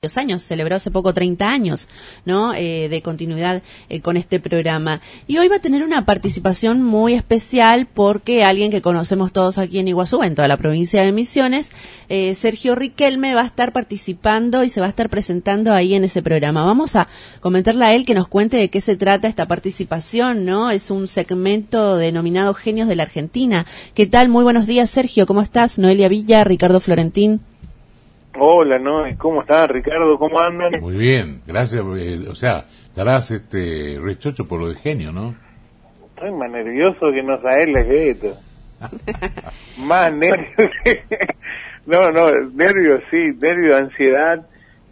años, celebró hace poco 30 años, ¿no? De continuidad con este programa. Y hoy va a tener una participación muy especial porque alguien que conocemos todos aquí en Iguazú, en toda la provincia de Misiones, Sergio Riquelme, va a estar participando y se va a estar presentando ahí en ese programa. Vamos a comentarle a él que nos cuente de qué se trata esta participación, ¿no? Es un segmento denominado Genios de la Argentina. ¿Qué tal? Muy buenos días, Sergio. ¿Cómo estás? Noelia Villa, Ricardo Florentín. Hola, ¿no? ¿Cómo estás, Ricardo? ¿Cómo andan? Muy bien, gracias. O sea, estarás rechocho por lo de genio, ¿no? Estoy más nervioso que no sabés la esto. Más nervios que... No, nervios, sí, nervios, ansiedad.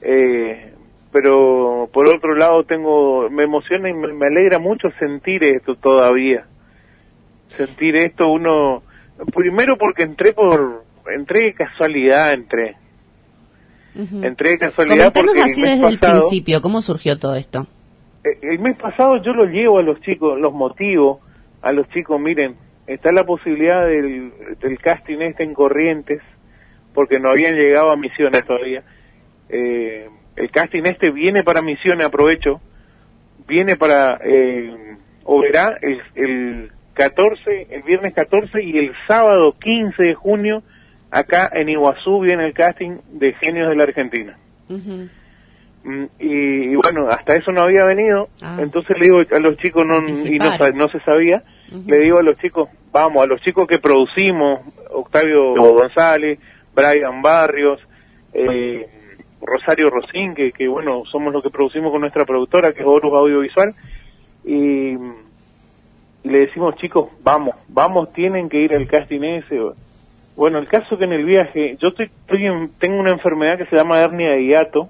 Pero por otro lado me emociona y me alegra mucho sentir esto todavía. Sentir esto uno... Primero porque entré de casualidad, Entré de casualidad. Comentanos porque así desde el principio, ¿cómo surgió todo esto? El mes pasado yo lo llevo a los chicos, los motivo a los chicos, miren, está la posibilidad del casting en Corrientes, porque no habían llegado a Misiones todavía. El casting viene para Misiones, aprovecho, viene para Oberá el viernes 14 y el sábado 15 de junio, acá en Iguazú viene el casting de Genios de la Argentina. Uh-huh. Y bueno, hasta eso no había venido, entonces le digo a los chicos, no se sabía, uh-huh. Le digo a los chicos, vamos, a los chicos que producimos, Octavio González, Brian Barrios, Rosario Rosín, que bueno, somos los que producimos con nuestra productora, que es Horus Audiovisual, y le decimos, chicos, vamos, tienen que ir al casting ese. Bueno, el caso que en el viaje, yo tengo una enfermedad que se llama hernia de hiato,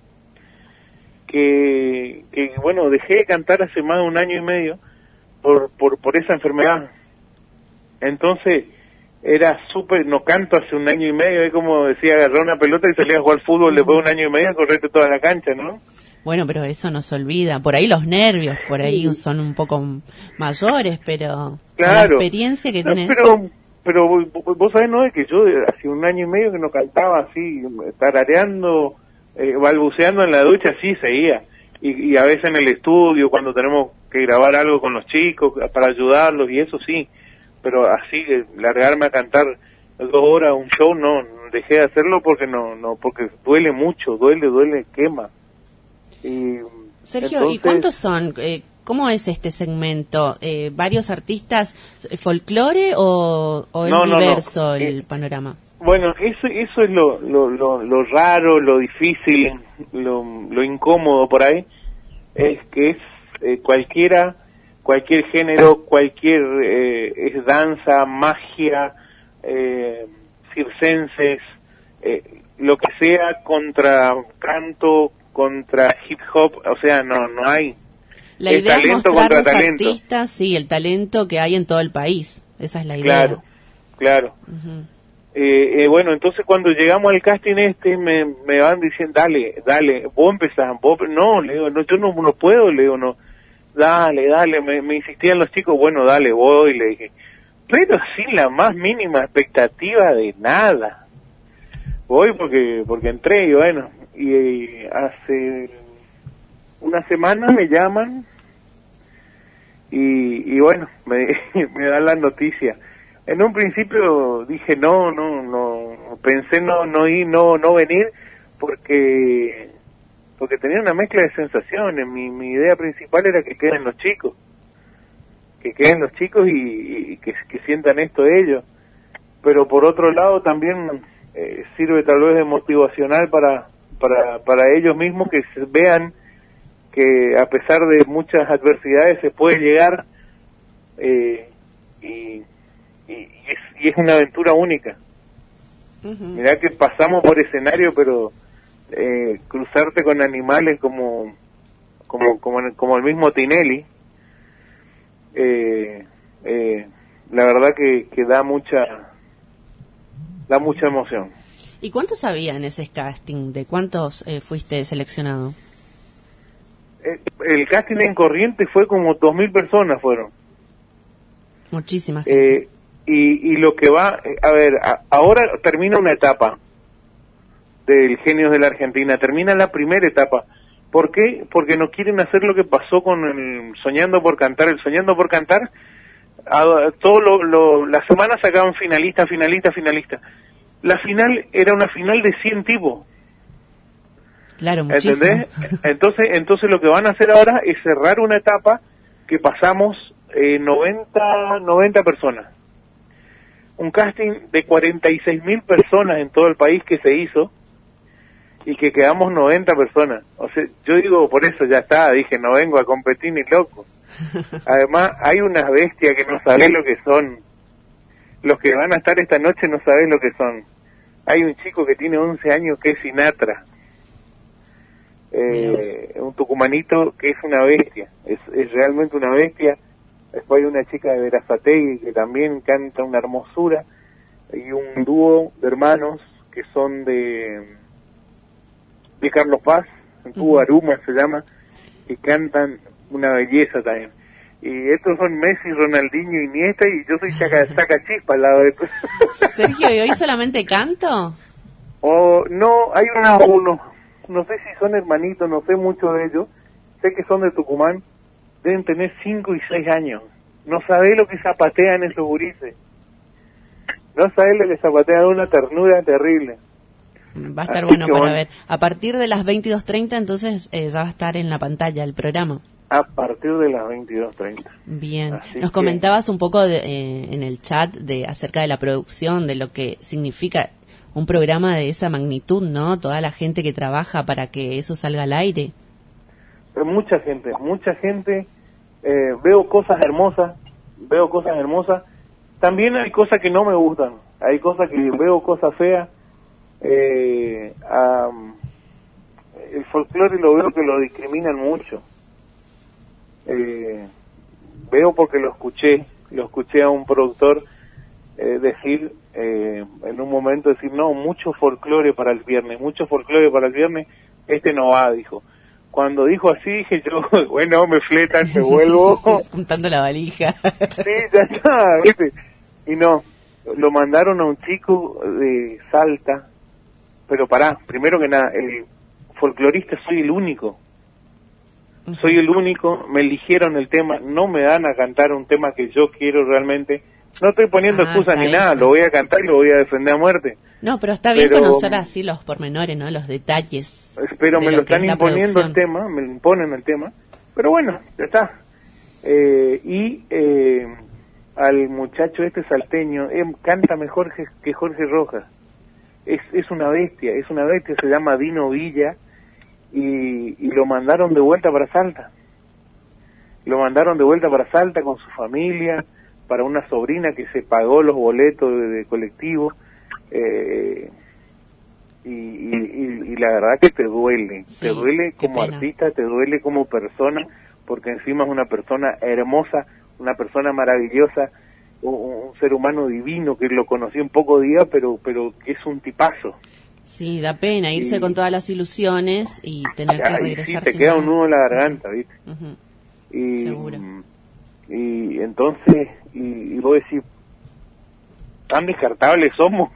que bueno, dejé de cantar hace más de 1 año y medio por esa enfermedad. Entonces, era no canto hace 1 año y medio, es como decía, agarrar una pelota y salir a jugar fútbol después de 1 año y medio, correrte toda la cancha, ¿no? Bueno, pero eso no se olvida. Por ahí los nervios, por ahí son un poco mayores, pero claro, la experiencia que tenés... Pero vos sabés, ¿no? Es que yo hace 1 año y medio que no cantaba así, tarareando, balbuceando en la ducha, sí seguía. Y a veces en el estudio, cuando tenemos que grabar algo con los chicos, para ayudarlos, y eso sí. Pero así, largarme a cantar 2 horas, un show, no dejé de hacerlo porque porque duele mucho, duele, quema. Sergio, ¿y cuántos son? ¿Cómo es este segmento? ¿Varios artistas folclore o es diverso el panorama? Bueno, eso es lo raro, lo difícil, lo incómodo por ahí, es que es cualquier género, es danza, magia, circenses, lo que sea, contra canto, contra hip hop, o sea, no hay. La idea es mostrar los artistas, sí, el talento que hay en todo el país. Esa es la idea. Claro. Uh-huh. Bueno, entonces cuando llegamos al casting me van diciendo, dale, vos empezás, no, le digo, no, yo no puedo, le digo, no, dale, me insistían los chicos, bueno, dale, voy, le dije, pero sin la más mínima expectativa de nada. Voy porque entré y bueno, y hace 1 semana me llaman y bueno, me dan la noticia. En un principio dije no, pensé no venir porque tenía una mezcla de sensaciones. Mi idea principal era que queden los chicos y que sientan esto ellos. Pero por otro lado también sirve tal vez de motivacional para ellos mismos, que se vean que a pesar de muchas adversidades se puede llegar, y es una aventura única. Uh-huh. Mirá que pasamos por escenario, pero cruzarte con animales como el mismo Tinelli, la verdad que da mucha emoción. ¿Y cuántos había en ese casting? ¿De cuántos fuiste seleccionado? El casting en Corrientes fue como 2.000 personas fueron. Muchísima gente. Y lo que va, ahora termina una etapa. del Genios de la Argentina. Termina la primera etapa. ¿Por qué? Porque no quieren hacer lo que pasó con el Soñando por Cantar. El Soñando por Cantar, la semana sacaban finalista. La final era una final de 100 tipos. Claro, muchísimo. ¿Entendés? Entonces lo que van a hacer ahora es cerrar una etapa que pasamos 90 personas. Un casting de 46.000 personas en todo el país que se hizo y que quedamos 90 personas. O sea, yo digo, por eso ya está, dije, no vengo a competir ni loco. Además, hay unas bestias que no sabés lo que son. Los que van a estar esta noche no sabés lo que son. Hay un chico que tiene 11 años que es Sinatra. Un tucumanito que es una bestia, es realmente una bestia. Después hay una chica de Verazategui que también canta una hermosura, y un dúo de hermanos que son de Carlos Paz, un dúo Aruma se llama, que cantan una belleza también. Y estos son Messi, Ronaldinho, Iniesta, y yo soy Sacachispa al lado de esto. Sergio, ¿y hoy solamente canto? No, hay uno, no sé si son hermanitos, no sé mucho de ellos, sé que son de Tucumán, deben tener 5 y 6 años. No sabés lo que zapatean esos gurises. No sabés lo que zapatean, de una ternura terrible. Va a estar bueno para ver. A partir de las 22:30, entonces ya va a estar en la pantalla el programa. A partir de las 22:30. Bien. Así Nos comentabas un poco en el chat acerca de la producción, de lo que significa un programa de esa magnitud, ¿no? Toda la gente que trabaja para que eso salga al aire. Mucha gente. Veo cosas hermosas. También hay cosas que no me gustan. Hay cosas que veo cosas feas. El folclore lo veo que lo discriminan mucho. Veo porque lo escuché a un productor decir en un momento, no, mucho folclore para el viernes, este no va, dijo. Cuando dijo así, dije yo, bueno, me fletan, me vuelvo. Juntando la valija. Sí, ya está, ¿viste? Y no, lo mandaron a un chico de Salta, pero primero que nada, el folclorista soy el único. Me eligieron el tema, no me dan a cantar un tema que yo quiero realmente. No estoy poniendo excusas ni nada, lo voy a cantar y lo voy a defender a muerte. No, pero está bien conocer así los pormenores, ¿no? Los detalles. Pero me lo están imponiendo el tema, me lo imponen el tema. Pero bueno, ya está. Al muchacho salteño, canta mejor que Jorge Rojas. Es una bestia, se llama Dino Villa, y lo mandaron de vuelta para Salta. Con su familia, para una sobrina que se pagó los boletos de colectivo, y la verdad que te duele, como artista, te duele como persona, porque encima es una persona hermosa, una persona maravillosa, un ser humano divino que lo conocí en pocos días, pero que es un tipazo. Sí, da pena irse con todas las ilusiones y tener que regresar. Sí, te queda un nudo en la garganta, ¿viste? Seguro. Y entonces, y vos decís, tan descartables somos.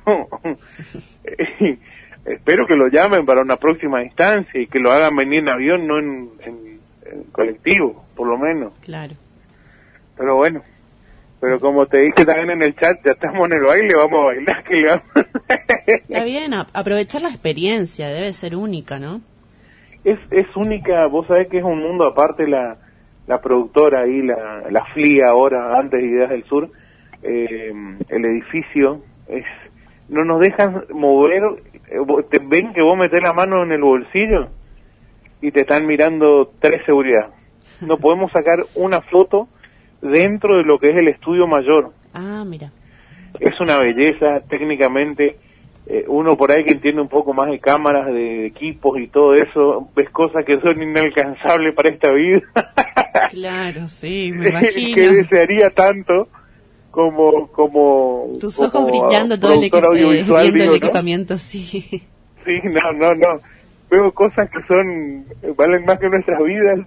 Espero que lo llamen para una próxima instancia y que lo hagan venir en avión, no en colectivo, por lo menos. Claro. Pero bueno, como te dije también en el chat, ya estamos en el baile, vamos a bailar. Está bien, aprovechar la experiencia, debe ser única, ¿no? Es única, vos sabés que es un mundo aparte la productora ahí, la FLIA ahora, antes de Ideas del Sur, el edificio, no nos dejan mover, te ven que vos metés la mano en el bolsillo y te están mirando 3 seguridad. No podemos sacar una foto dentro de lo que es el estudio mayor. Ah, mira. Es una belleza, técnicamente, uno por ahí que entiende un poco más de cámaras, de equipos y todo eso, ves cosas que son inalcanzables para esta vida. Claro, sí, me imagino. Que desearía tanto como tus ojos brillando todo el viendo el equipamiento, sí. Sí, no. Veo cosas que valen más que nuestras vidas.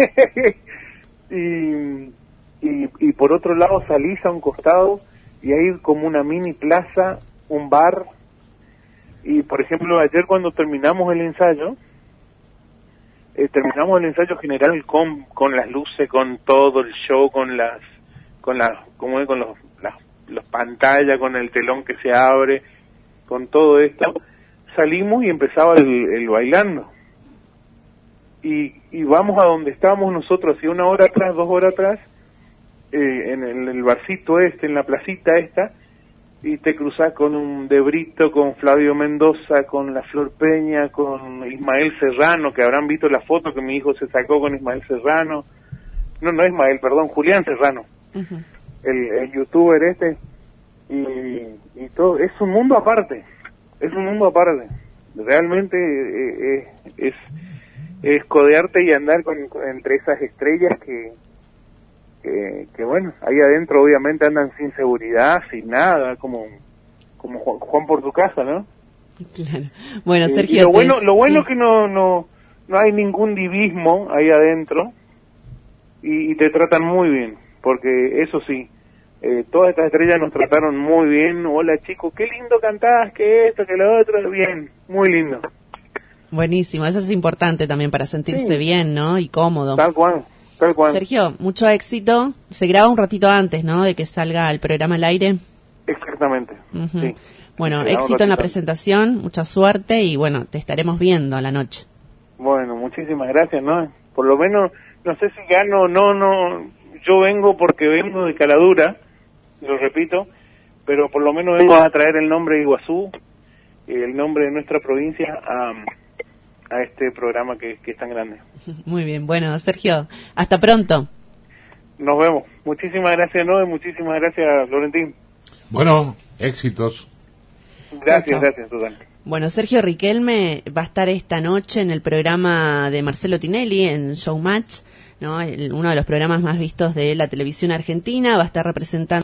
Y por otro lado salís a un costado y hay como una mini plaza, un bar Y por ejemplo, ayer cuando terminamos el ensayo general con las luces, con todo el show, con las pantallas, con el telón que se abre, con todo esto, salimos y empezaba el bailando. Y vamos a donde estábamos nosotros, hace 1 hora atrás, 2 horas atrás, en el barcito en la placita esta, y te cruzás con un De Brito, con Flavio Mendoza, con La Flor Peña, con Ismael Serrano, que habrán visto la foto que mi hijo se sacó con Ismael Serrano. No Ismael, perdón, Julián Serrano. Uh-huh. El youtuber y todo. Es un mundo aparte. Realmente es codearte y andar entre esas estrellas que bueno, ahí adentro obviamente andan sin seguridad, sin nada, como Juan por tu casa, ¿no? Claro. Bueno, Sergio, lo bueno es que no hay ningún divismo ahí adentro y te tratan muy bien, porque eso sí, todas estas estrellas nos trataron muy bien. Hola chicos, qué lindo cantás, que esto, que lo otro, bien, muy lindo. Buenísimo, eso es importante también para sentirse bien, ¿no? Y cómodo. Tal cual. Sergio, mucho éxito. Se graba un ratito antes, ¿no?, de que salga el programa al aire. Exactamente. Uh-huh. Sí. Bueno, éxito en la presentación, mucha suerte y bueno, te estaremos viendo a la noche. Bueno, muchísimas gracias, ¿no? Por lo menos, no sé si gano, no, yo vengo porque vengo de Caladura, lo repito, pero por lo menos vengo a traer el nombre de Iguazú, el nombre de nuestra provincia a este programa que es tan grande. Muy bien, bueno, Sergio, hasta pronto. Nos vemos. Muchísimas gracias, Noé, muchísimas gracias, Florentín. Bueno, éxitos. Gracias, gracias, Susana. Bueno, Sergio Riquelme va a estar esta noche en el programa de Marcelo Tinelli, en Showmatch, ¿no? Uno de los programas más vistos de la televisión argentina. Va a estar representando